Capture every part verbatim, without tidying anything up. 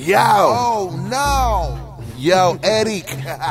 Yo. Oh, no. Yo, Eric.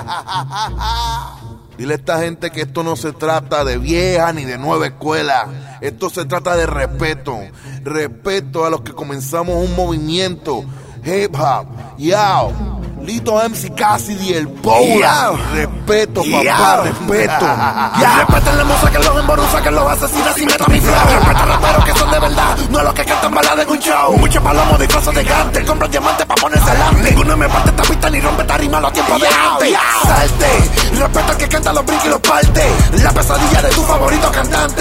Dile a esta gente que esto no se trata de vieja ni de nueva escuela. Esto se trata de respeto. Respeto a los que comenzamos un movimiento hip hop. Yo. Lito M C Cassidy, el Paula. Respeto, papá, Yo. respeto. Ya. Respeten la música que los emborruza, que los asesinas y metan mi flow. Respeta a raperos que son de verdad, no a los que cantan baladas en un show. Muchos palomos disfrazos de gante, compran diamantes pa' ponerse adelante. Ninguno me parte esta pista ni rompe esta rima a los tiempos de antes. Salte, respeta al que canta los brinques y los parte. La pesadilla de tu favorito cantante.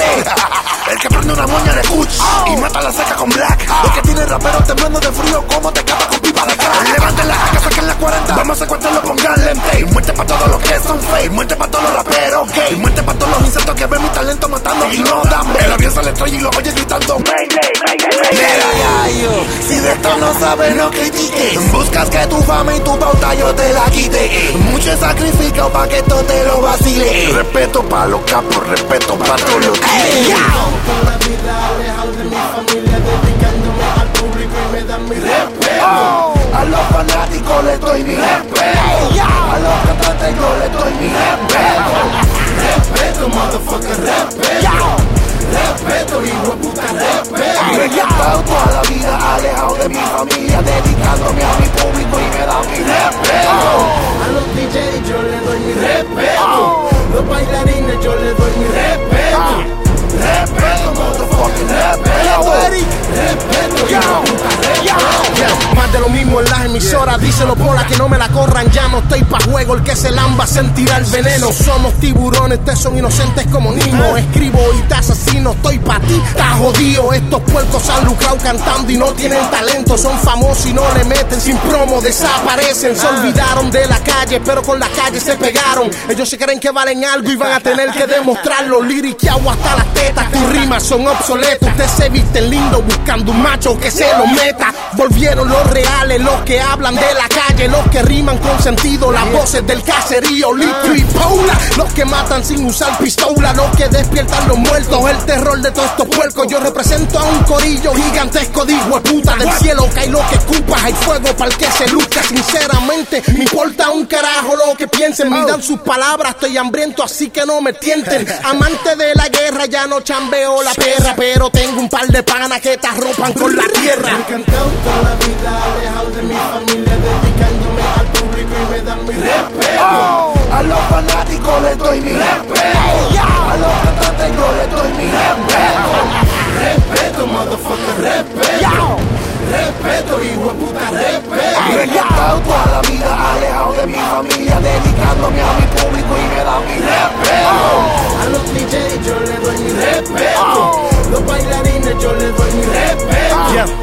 El que prende una moña de Kuch y mata la seca con black. El que tiene raperos temblando de frío como te capa con pipa de crack. Levanten la jaca, saquen la cuarenta, vamos a secuestrarlo con Garlem Tay. Muerte pa' todos los que son fake, muerte pa' todos los raperos gay. Muerte pa' todos los insectos que ven mi talento matando y no dan break. El avión se le estrella y lo oye gritando Mayday, Mayday, Mayday. Si de esto no sabes, no critiques. Buscas que tu fama y tu pauta yo te la quite. Mucho sacrificio pa' que esto te lo vacile. Respeto pa' los capos, respeto pa' todos los que con la vida alejado de mi familia, dedicándome al público y me dan mi respeto. Oh, a los fanáticos les doy mi respeto. A los cantantes yo les doy mi respeto. Respeto, motherfucker, respeto. Respeto, hijo de puta, respeto. Me he estado toda la vida alejado de mi familia, dedicándome a mi público y me dan mi respeto. A los D Js yo les doy mi respeto. Los bailarines yo les doy mi respeto. Respeto, motherfucking respeto. Respeto, hijo de puta, respeto. Más de lo mismo en las emisoras, díselo por la que no me la corran. Ya no estoy pa' juego, el que se lamba sentirá el veneno. Somos tiburones, ustedes son inocentes como niños. Escribo y te asesino, estoy pa' ti, está jodido. Estos puercos se han lucrado cantando y no tienen talento. Son famosos y no le meten, sin promo desaparecen. Se olvidaron de la calle, pero con la calle se pegaron. Ellos se creen que valen algo y van a tener que demostrarlo. Liriqueado hasta las tetas, tus rimas son obsoletas. Ustedes se visten lindo buscando un macho que se lo meta. Volvieron los reales, los que hablan de la calle, los que riman con sentido, las voces del caserío, Lito y Paula, los que matan sin usar pistola, los que despiertan los muertos, el terror de todos estos puercos. Yo represento a un corillo gigantesco de hijo de puta. Del cielo cae lo que escupas, hay fuego para el que se lucha. Sinceramente, me importa un carajo lo que piensen, me dan sus palabras, estoy hambriento así que no me tienten. Amante de la guerra, ya no chambeo la perra, pero tengo un par de panas que te arropan con la tierra. Me encantado toda la vida alejado de mi familia, dedicándome al público y me dan mi respeto. Oh, a los fanáticos les doy mi respeto. A los cantantes yo les doy mi respeto. Respeto, motherfucker, respeto. Respeto, hijo de puta, respeto. Me he estado toda la vida alejado de mi familia, dedicándome a mi público y me dan mi respeto. A los D Js yo les doy mi respeto. Los bailarines yo les doy mi respeto.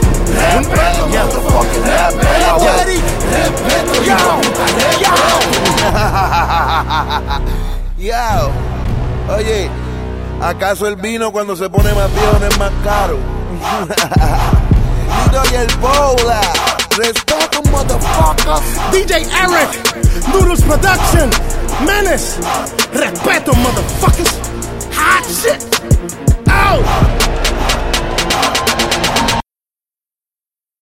Respeto, motherfucking respeto. Respeto, hijo de puta, respeto. Yo. Oye, ¿acaso el vino cuando se pone más viejo no es más caro? Lito y el Paula. Respeto, motherfuckers. D J Eric, Noodles Production, Menace. Respeto, motherfuckers. Hot shit. Oh.